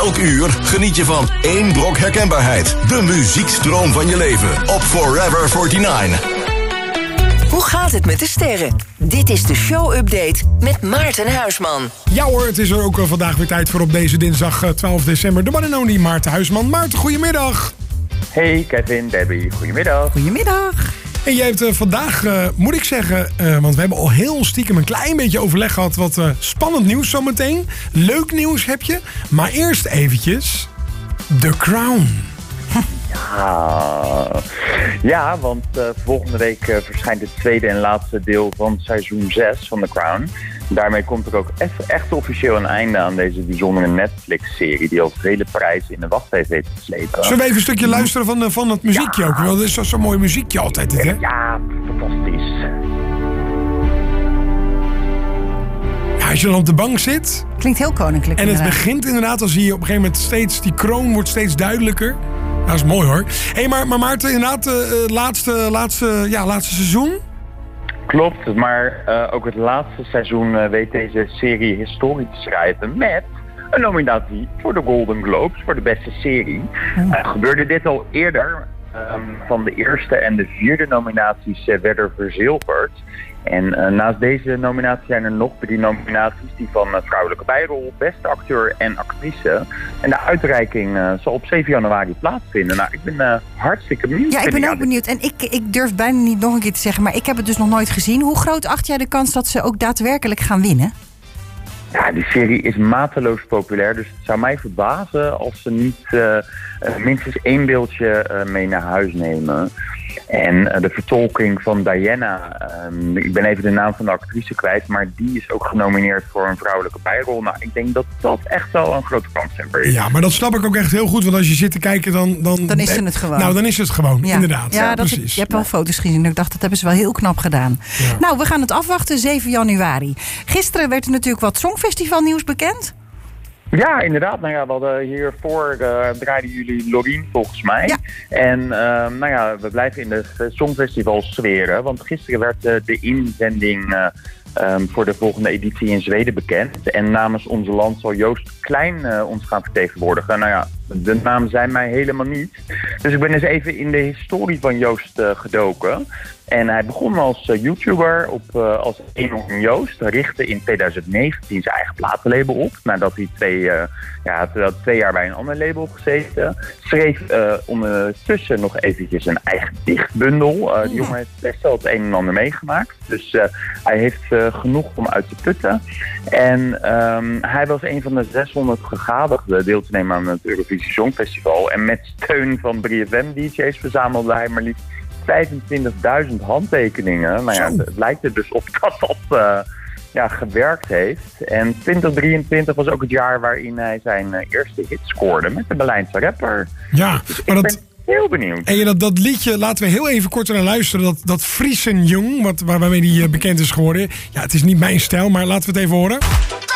Elk uur geniet je van één brok herkenbaarheid. De muziekstroom van je leven op Forever 49. Hoe gaat het met de sterren? Dit is de show-update met Maarten Huisman. Ja hoor, het is er ook vandaag weer tijd voor op deze dinsdag 12 december. De one and only Maarten Huisman. Maarten, goedemiddag. Hey Kevin, Debbie, goedemiddag. Goedemiddag. En jij hebt vandaag, moet ik zeggen, want we hebben al heel stiekem een klein beetje overleg gehad. Wat spannend nieuws zometeen. Leuk nieuws heb je. Maar eerst eventjes The Crown. Ja, want volgende week verschijnt het tweede en laatste deel van seizoen 6 van The Crown. Daarmee komt er ook echt officieel een einde aan deze bijzondere Netflix-serie die al vele prijzen in de wacht heeft weten te slepen. Zullen we even een stukje luisteren van het muziekje ook? Want het is zo'n mooi muziekje altijd, hè? Ja, fantastisch. Ja, als je dan op de bank zit. Klinkt heel koninklijk. En het inderdaad. begint inderdaad, dan zie je op een gegeven moment steeds, die kroon wordt steeds duidelijker. Dat is mooi hoor. Hé, maar Maarten, inderdaad, laatste seizoen? Klopt, maar ook het laatste seizoen weet deze serie historie te schrijven met een nominatie voor de Golden Globes voor de beste serie. Gebeurde dit al eerder. Van de eerste en de vierde nominaties werden verzilverd. En naast deze nominaties zijn er nog 3 nominaties. Die van vrouwelijke bijrol, beste acteur en actrice. En de uitreiking zal op 7 januari plaatsvinden. Nou, ik ben hartstikke benieuwd. Ja, ik ben ook benieuwd. En ik durf bijna niet nog een keer te zeggen, maar ik heb het dus nog nooit gezien. Hoe groot acht jij de kans dat ze ook daadwerkelijk gaan winnen? Ja, die serie is mateloos populair, dus het zou mij verbazen als ze niet minstens 1 beeldje mee naar huis nemen. En de vertolking van Diana, ik ben even de naam van de actrice kwijt, maar die is ook genomineerd voor een vrouwelijke bijrol. Nou, ik denk dat dat echt wel een grote kans is. Ja, maar dat snap ik ook echt heel goed, want als je zit te kijken dan is het gewoon. Nou, dan is het gewoon, inderdaad. Ja, precies. Je hebt wel foto's gezien en ik dacht, dat hebben ze wel heel knap gedaan. Ja. Nou, we gaan het afwachten, 7 januari. Gisteren werd er natuurlijk wat Songfestivalnieuws bekend. Ja, inderdaad. Nou ja, we hadden hiervoor draaiden jullie Loreen volgens mij. Ja. En nou ja, we blijven in de Songfestival sferen. Want gisteren werd de inzending voor de volgende editie in Zweden bekend. En namens ons land zal Joost Klein ons gaan vertegenwoordigen. Nou ja, de naam zijn mij helemaal niet. Dus ik ben eens even in de historie van Joost gedoken. En hij begon als YouTuber als Enorm Joost. Richtte in 2019 zijn eigen platenlabel op. Nadat hij 2 jaar bij een ander label gezeten. Schreef ondertussen nog eventjes een eigen dichtbundel. De jongen heeft best wel het een en ander meegemaakt. Dus hij heeft genoeg om uit te putten. En hij was een van de 600 gegadigden deel te nemen aan het Eurovisie Songfestival. En met steun van 3FM-DJ's verzamelde hij maar liefst 25.000 handtekeningen. Nou ja, het lijkt er dus op dat gewerkt heeft. En 2023 was ook het jaar waarin hij zijn eerste hit scoorde met de Berlijnse rapper. Ja, dus maar ik ben heel benieuwd. En dat liedje, laten we heel even kort naar luisteren. Dat Friesenjong, waarmee hij bekend is geworden. Ja, het is niet mijn stijl, maar laten we het even horen.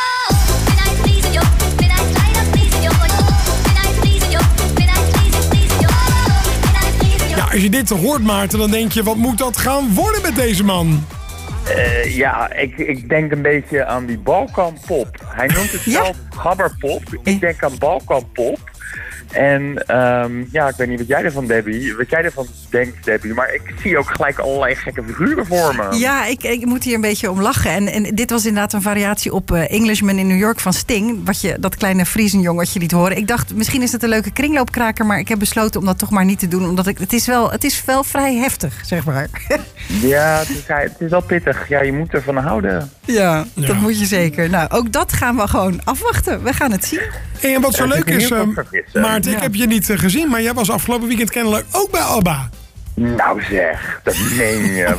Als je dit hoort, Maarten, dan denk je, wat moet dat gaan worden met deze man? Ik denk een beetje aan die Balkanpop. Hij noemt het zelf gabberpop. Ik denk aan Balkanpop. En ik weet niet wat jij ervan denkt, Debbie, maar ik zie ook gelijk allerlei gekke figuren voor me. Ja, ik moet hier een beetje om lachen. En dit was inderdaad een variatie op Englishman in New York van Sting. Dat kleine Friesenjong wat je liet horen. Ik dacht, misschien is het een leuke kringloopkraker, maar ik heb besloten om dat toch maar niet te doen. Omdat het is wel vrij heftig, zeg maar. Ja, het is wel pittig. Ja, je moet ervan houden. Ja, dat moet je zeker. Nou, ook dat gaan we gewoon afwachten. We gaan het zien. En wat zo leuk is, Maarten, ik heb je niet gezien, maar jij was afgelopen weekend kennelijk ook bij ABBA. Nou zeg, dat meen je.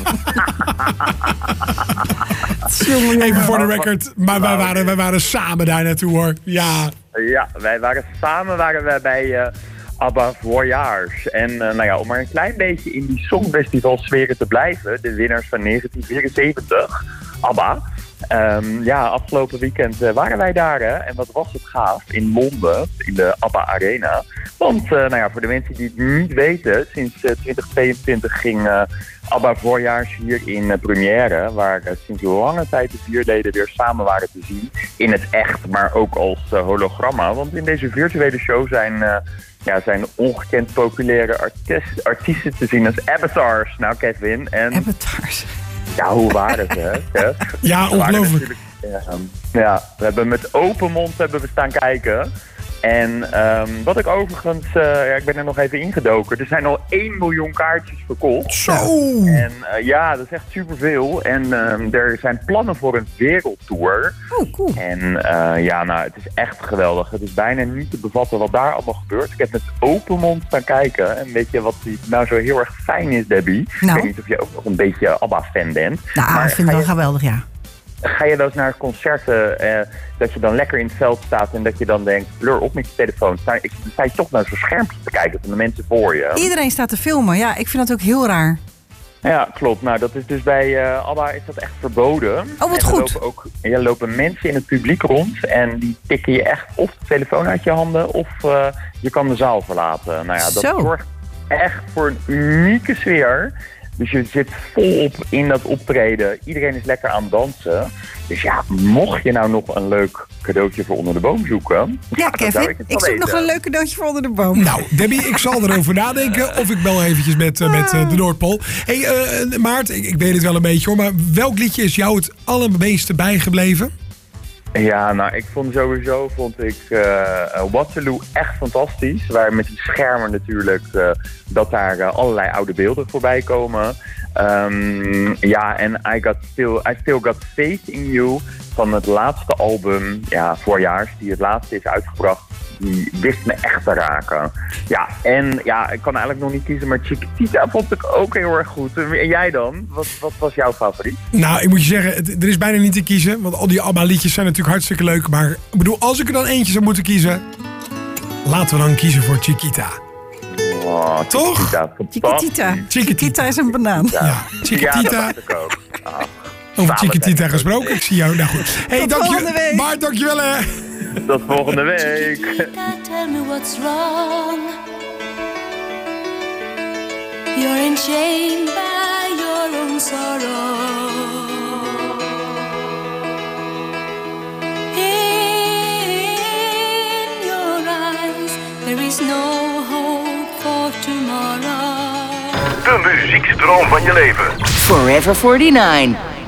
Even voor de record, maar wij waren samen daar naartoe hoor. Ja, wij waren samen bij ABBA Voyage. En om maar een klein beetje in die Songfestival sferen te blijven, de winnaars van 1974, ABBA, Afgelopen weekend waren wij daar. Hè? En wat was het gaaf in Londen, in de ABBA Arena. Want voor de mensen die het niet weten, sinds 2022 ging ABBA voorjaars hier in première. Waar sinds lange tijd de 4 leden weer samen waren te zien. In het echt, maar ook als hologramma. Want in deze virtuele show zijn ongekend populaire artiesten te zien als avatars. Nou, Kevin. En Avatars. ja, hoe waren ze, hè? Ja, ongelooflijk. We hebben met open mond staan kijken. En wat ik overigens... ik ben er nog even ingedoken. Er zijn al 1 miljoen kaartjes verkocht. Zo! En dat is echt superveel. En er zijn plannen voor een wereldtour. Oh, cool. En het is echt geweldig. Het is bijna niet te bevatten wat daar allemaal gebeurt. Ik heb met open mond staan kijken. En weet je wat nou zo heel erg fijn is, Debbie? Nou. Ik weet niet of je ook nog een beetje ABBA-fan bent. Nou, maar ik vind het wel geweldig, ja. Ga je wel eens naar concerten dat je dan lekker in het veld staat en dat je dan denkt, blur op met je telefoon. Sta je toch naar zo'n schermpje te kijken van de mensen voor je. Iedereen staat te filmen, ja. Ik vind dat ook heel raar. Ja, klopt. Nou, dat is dus bij ABBA is dat echt verboden. Oh, wat en goed. Er lopen mensen in het publiek rond en die tikken je echt of de telefoon uit je handen of je kan de zaal verlaten. Nou ja, dat zorgt echt voor een unieke sfeer. Dus je zit volop in dat optreden. Iedereen is lekker aan het dansen. Dus ja, mocht je nou nog een leuk cadeautje voor onder de boom zoeken... Ja, Kevin, ik zoek nog een leuk cadeautje voor onder de boom. Nou, Debbie, ik zal erover nadenken of ik bel eventjes met de Noordpool. Hey, Maart, ik weet het wel een beetje hoor, maar welk liedje is jou het allermeeste bijgebleven? Ja, nou, ik vond Waterloo echt fantastisch. Waar met die schermen natuurlijk, dat daar allerlei oude beelden voorbij komen. En I Still Got Faith in You van het laatste album, voorjaars, die het laatste is uitgebracht. Die wist me echt te raken. Ja, en ik kan eigenlijk nog niet kiezen, maar Chiquitita vond ik ook heel erg goed. En jij dan? Wat was jouw favoriet? Nou, ik moet je zeggen, er is bijna niet te kiezen. Want al die ABBA-liedjes zijn natuurlijk hartstikke leuk. Maar ik bedoel, als ik er dan eentje zou moeten kiezen, laten we dan kiezen voor Chiquita. Oh, toch? Chiquitita is een banaan. Ja, Chiquitita. Ja, dat dacht ik ook. Over Chiquitita gesproken, ik zie jou. Nou goed. Hey, tot volgende week. Bart, dankjewel hè. Tot volgende week. Tell me what's wrong. You're enchained by your own sorrow. In your eyes there is no hope for tomorrow. De muziekstroom van je leven. Forever 49.